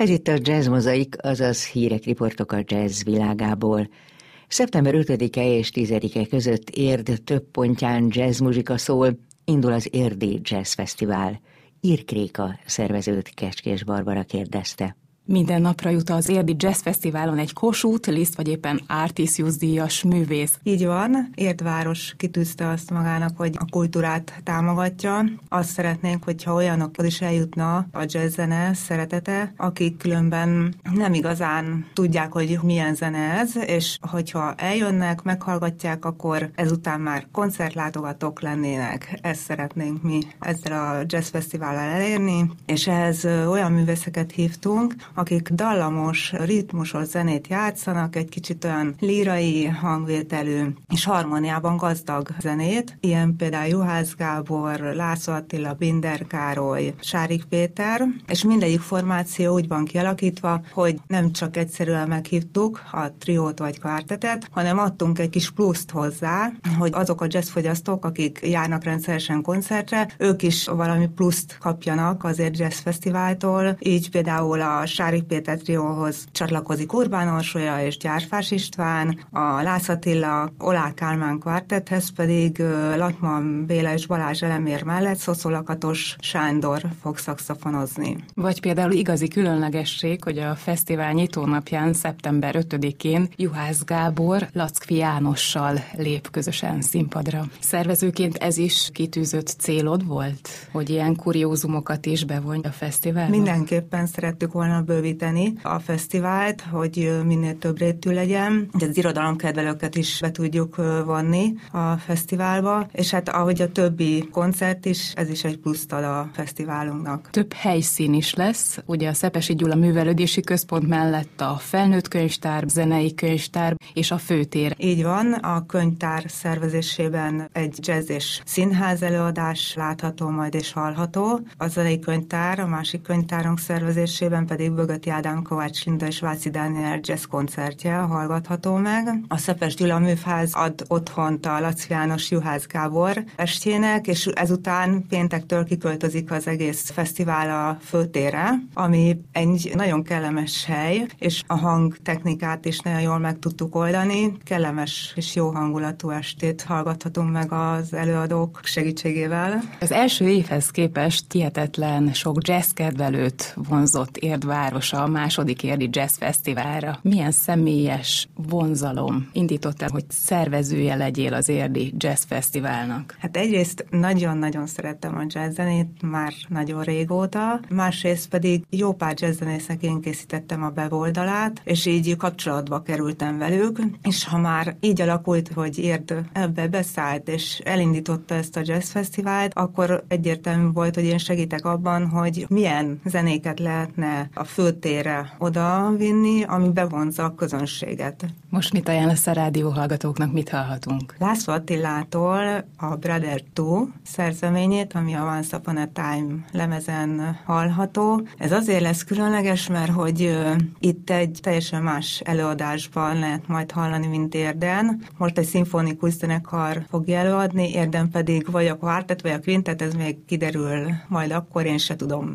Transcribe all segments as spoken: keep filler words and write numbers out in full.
Ez itt a Jazz Mozaik, azaz hírek, riportok a jazz világából. szeptember ötödike és tizedike között Érd több pontján jazzmuzsika szól, indul az Érdi Jazz Fesztivál. Irk Réka szervezőt Kecskés Barbara kérdezte. Minden napra jut az Érdi Jazz Fesztiválon egy Kossuth, Liszt vagy éppen Artisius díjas művész. Így van, Érdváros kitűzte azt magának, hogy a kultúrát támogatja. Azt szeretnénk, hogyha olyanokhoz is eljutna a jazz zene szeretete, akik különben nem igazán tudják, hogy milyen zene ez, és hogyha eljönnek, meghallgatják, akkor ezután már koncertlátogatók lennének. Ezt szeretnénk mi ezzel a Jazz Fesztivállal elérni, és ehhez olyan művészeket hívtunk, akik dallamos, ritmusos zenét játszanak, egy kicsit olyan lírai hangvételű és harmóniában gazdag zenét. Ilyen például Juhász Gábor, László Attila, Binder Károly, Sárik Péter, és mindegyik formáció úgy van kialakítva, hogy nem csak egyszerűen meghívtuk a triót vagy kvártetet, hanem adtunk egy kis pluszt hozzá, hogy azok a jazzfogyasztók, akik járnak rendszeresen koncertre, ők is valami pluszt kapjanak azért Jazz Fesztiváltól. Így például a Sárik Péter trióhoz csatlakozik Urbán Orsolya és Gyárfás István, a Lász Attila, Olá Kálmán kvártethez pedig Latman Béla és Balázs Elemér mellett Szoszolakatos Sándor fog szaxofonozni. Vagy például igazi különlegesség, hogy a fesztivál nyitónapján, szeptember ötödikén Juhász Gábor Lackfi Jánossal lép közösen színpadra. Szervezőként ez is kitűzött célod volt, hogy ilyen kuriózumokat is bevonj a fesztiválba? Mindenképpen szerettük volna bővíteni a fesztivált, hogy minél több rétű legyen, de az irodalomkedvelőket is be tudjuk vonni a fesztiválba, és hát ahogy a többi koncert is, ez is egy pluszt ad a fesztiválunknak. Több helyszín is lesz, ugye a Szepesi Gyula Művelődési Központ mellett a Felnőtt Könyvtár, Zenei Könyvtár és a Főtér. Így van, a könyvtár szervezésében egy jazz és színház előadás látható majd és hallható. A Zenei Könyvtár, a másik könyvtárunk szervezésében pedig Bögöti Ádám, Kovács Linda és Váci Dániel jazz koncertje hallgatható meg. A Szepes Gyula Műfáz ad otthont a Lackfi János Juhász Gábor estjének, és ezután péntektől kiköltözik az egész fesztivál a Főtérre, ami egy nagyon kellemes hely, és a hangtechnikát is nagyon jól meg tudtuk oldani. Kellemes és jó hangulatú estét hallgathatunk meg az előadók segítségével. Az első évhez képest hihetetlen sok jazzkedvelőt vonzott Érd városa a második Érdi Jazz Fesztiválra. Milyen személyes vonzalom indított el, hogy szervezője legyél az Érdi Jazz Fesztiválnak? Hát egyrészt nagyon-nagyon szerettem a jazzzenét már nagyon régóta, másrészt pedig jó pár jazzzenésznek én készítettem a weboldalát, és így kapcsolatba kerültem velük, és ha már így alakult, hogy Érd ebbe beszállt, és elindította ezt a Jazz Fesztivált, akkor egyértelmű volt, hogy én segítek abban, hogy milyen zenéket lehetne a Főtérre oda vinni, ami bevonza a közönséget. Most mit ajánlasz a rádióhallgatóknak, mit hallhatunk? László Attilától a Brother Two szerzeményét, ami a Once Upon a Time lemezen hallható. Ez azért lesz különleges, mert hogy uh, itt egy teljesen más előadásban lehet majd hallani, mint Érden. Most egy szimfonikus zenekar fogja előadni, Érden pedig vagy a kvártet, vagy a kvintet, ez még kiderül majd akkor, én se tudom.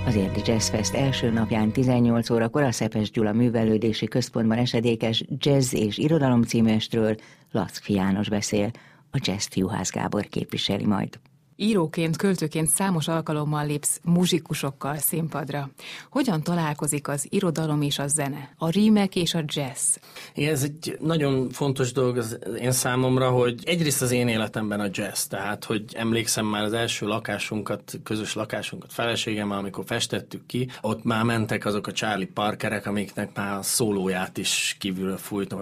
Az Érdi Jazz Fest első napján tizennyolc órakor a Szepes Gyula Művelődési Központban esedékes Jazz és Irodalom címestről Lackfi János beszél, a jazzt Juhász Gábor képviseli majd. Íróként, költőként számos alkalommal lépsz muzsikusokkal színpadra. Hogyan találkozik az irodalom és a zene, a rímek és a jazz? Igen, ez egy nagyon fontos dolog az én számomra, hogy egyrészt az én életemben a jazz, tehát, hogy emlékszem már az első lakásunkat, közös lakásunkat feleségemmel, amikor festettük ki, ott már mentek azok a Charlie Parkerek, amiknek már a szólóját is kívülről fújtam,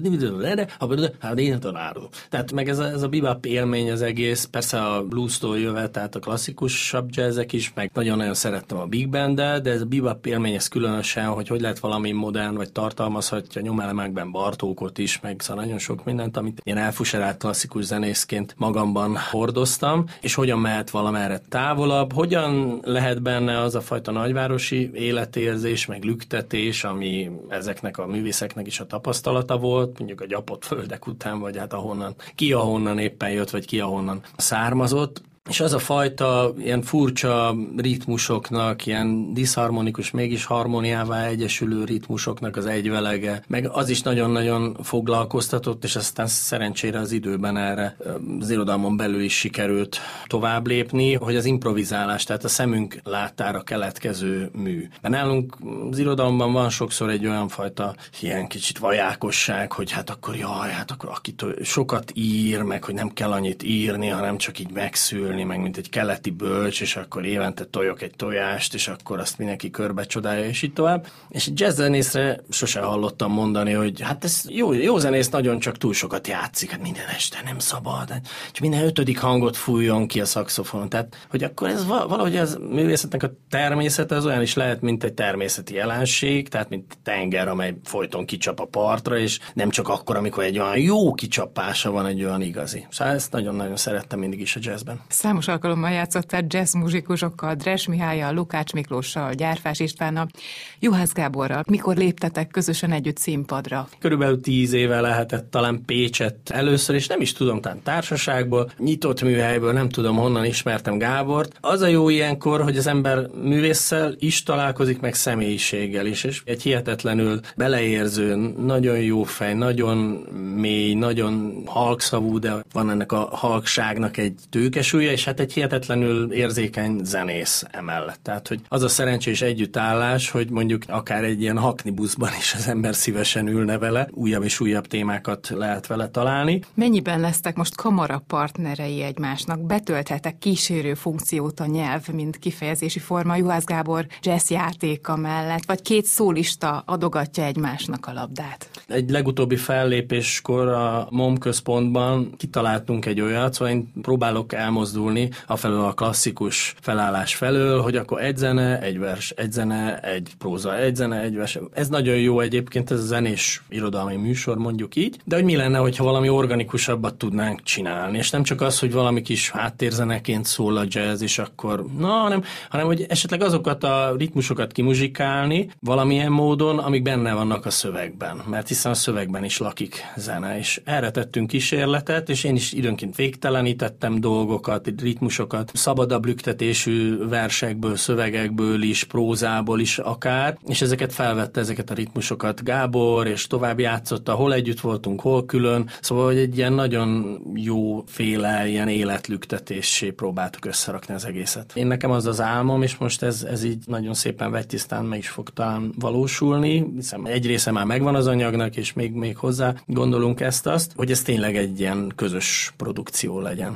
tehát meg ez a, ez a bebop élmény az egész, persze a blues jövet, tehát a klasszikusabb jazzek is, meg nagyon-nagyon szerettem a big bandet, de ez a bebop élmény ez különösen, hogy hogy lehet valami modern, vagy tartalmazhatja nyomelemekben Bartókot is, meg szóval nagyon sok mindent, amit én elfuserált klasszikus zenészként magamban hordoztam, és hogyan mehet valamerre távolabb, hogyan lehet benne az a fajta nagyvárosi életérzés, meg lüktetés, ami ezeknek a művészeknek is a tapasztalata volt, mondjuk a gyapott földek után, vagy hát ahonnan, ki ahonnan éppen jött, vagy ki ahonnan származott. És az a fajta ilyen furcsa ritmusoknak, ilyen diszharmonikus, mégis harmóniává egyesülő ritmusoknak az egyvelege, meg az is nagyon-nagyon foglalkoztatott, és aztán szerencsére az időben erre az irodalmon belül is sikerült tovább lépni, hogy az improvizálás, tehát a szemünk láttára keletkező mű. Mert nálunk az irodalomban van sokszor egy olyan fajta ilyen kicsit vajákosság, hogy hát akkor jaj, hát akkor akitől sokat ír, meg hogy nem kell annyit írni, hanem csak így megszülni, meg mint egy keleti bölcs, és akkor évente tojok egy tojást, és akkor azt mindenki körbe csodálja, és így tovább. És egy jazz zenészre sose hallottam mondani, hogy hát ez jó, jó zenész nagyon csak túl sokat játszik, hát minden este nem szabad, hát, és minden ötödik hangot fújjon ki a szaxofonon. Tehát, hogy akkor ez valahogy az művészetnek a természete az olyan is lehet, mint egy természeti jelenség, tehát mint tenger, amely folyton kicsap a partra, és nem csak akkor, amikor egy olyan jó kicsapása van, egy olyan igazi. Szóval ezt nagyon-nagyon szerettem mindig is a jazzben. Számos alkalommal játszottál jazz muzsikusokkal, Dres Mihállyal, Lukács Miklóssal, Gyárfás Istvánnal, Juhász Gáborral. Mikor léptetek közösen együtt színpadra? Körülbelül tíz éve lehetett talán Pécsett először, és nem is tudom, talán társaságból, nyitott műhelyből, nem tudom honnan ismertem Gábort. Az a jó ilyenkor, hogy az ember művésszel is találkozik, meg személyiséggel is, és egy hihetetlenül beleérző, nagyon jó fej, nagyon mély, nagyon halkszavú, de van ennek a halkságnak egy tőkesúlya, és hát egy hihetetlenül érzékeny zenész emellett. Tehát, hogy az a szerencsés együttállás, hogy mondjuk akár egy ilyen haknibuszban is az ember szívesen ülne vele, újabb és újabb témákat lehet vele találni. Mennyiben lesztek most kamara partnerei egymásnak? Betölthetek kísérő funkciót a nyelv, mint kifejezési forma Juhász Gábor jazz játéka mellett, vagy két szólista adogatja egymásnak a labdát? Egy legutóbbi fellépéskor a MOM központban kitaláltunk egy olyat, szóval én próbálok elmozdulni afelől a klasszikus felállás felől, hogy akkor egy zene, egy vers, egy zene, egy próza, egy zene, egy vers. Ez nagyon jó egyébként, ez a zenés irodalmi műsor, mondjuk így, de hogy mi lenne, hogyha valami organikusabbat tudnánk csinálni, és nem csak az, hogy valami kis háttérzeneként szól a jazz, és akkor, na, hanem, hanem hogy esetleg azokat a ritmusokat kimuzsikálni valamilyen módon, amik benne vannak a szövegben, mert hiszen a szövegben is lakik zene, és erre tettünk kísérletet, és én is időnként végtelenítettem dolgokat, ritmusokat, szabadabb lüktetésű versekből, szövegekből is, prózából is akár, és ezeket felvette, ezeket a ritmusokat Gábor, és tovább játszotta, hol együtt voltunk, hol külön, szóval hogy egy ilyen nagyon jóféle ilyen életlüktetésé próbáltuk összerakni az egészet. Én nekem az az álmom, és most ez, ez így nagyon szépen vegytisztán meg is fog talán valósulni, hiszen egy része már megvan az anyagnak, és még, még hozzá gondolunk ezt-azt, hogy ez tényleg egy ilyen közös produkció legyen.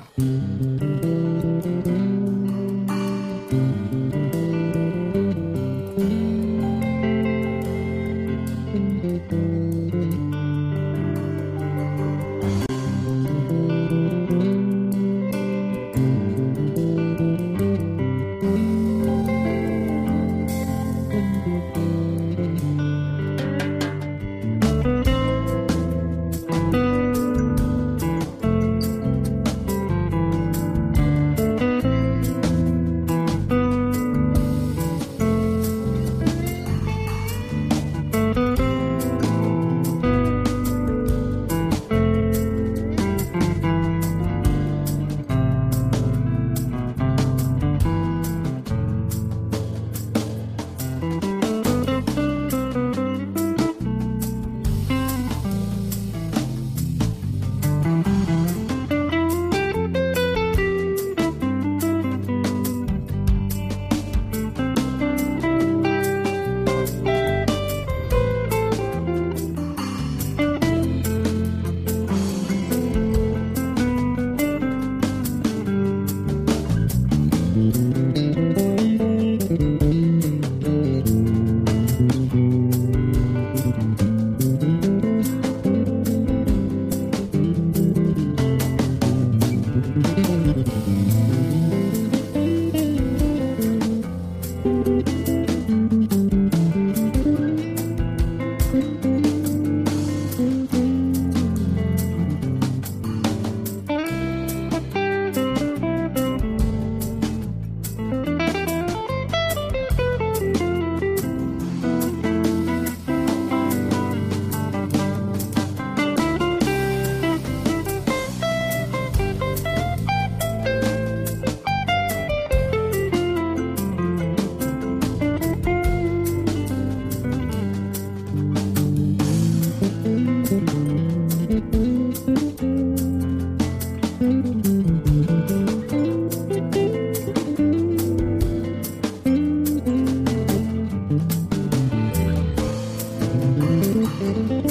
Thank you.